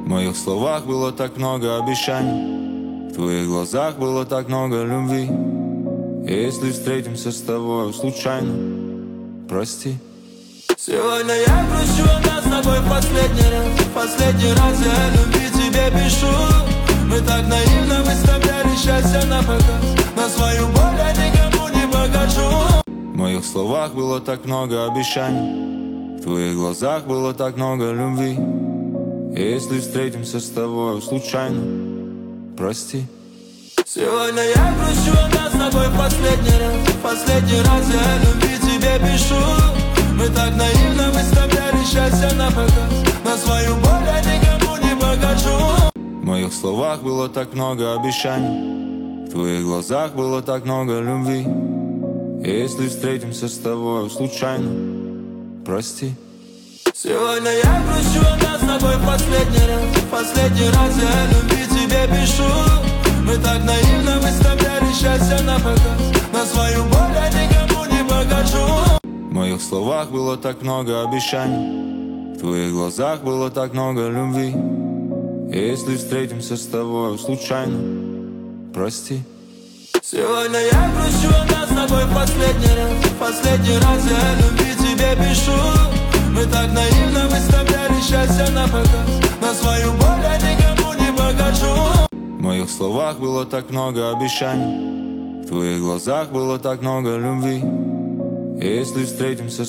моих словах было так много обещаний, в твоих глазах было так много любви. Если встретимся с тобой случайно, прости. Сегодня я грущу, нас с тобой последний раз я о любви тебе пишу. Мы так наивно выставляли счастье на показ, на свою боль я никому не покажу. В моих словах было так много обещаний, в твоих глазах было так много любви. Если встретимся с тобой случайно, прости. Сегодня я грущу, нас с тобой последний раз я о любви тебе пишу. Мы так наивно выставляли счастье на показ, на свою боль я никому не покажу. В моих словах было так много обещаний, в твоих глазах было так много любви. Если встретимся с тобой случайно, прости. Сегодня я грущу, нас с тобой последний раз я о любви тебе пишу. Мы так наивно выставляли счастье на показ, на свою боль я никому не покажу. В моих словах было так много обещаний, в твоих глазах было так много любви. Если встретимся с тобой случайно, прости. Сегодня я грущу, нас с тобой последний раз я о любви тебе пишу. Мы так наивно выставляли счастье на показ, на свою боль я никому не покажу. В моих словах было так много обещаний, в твоих глазах было так много любви. Если встретимся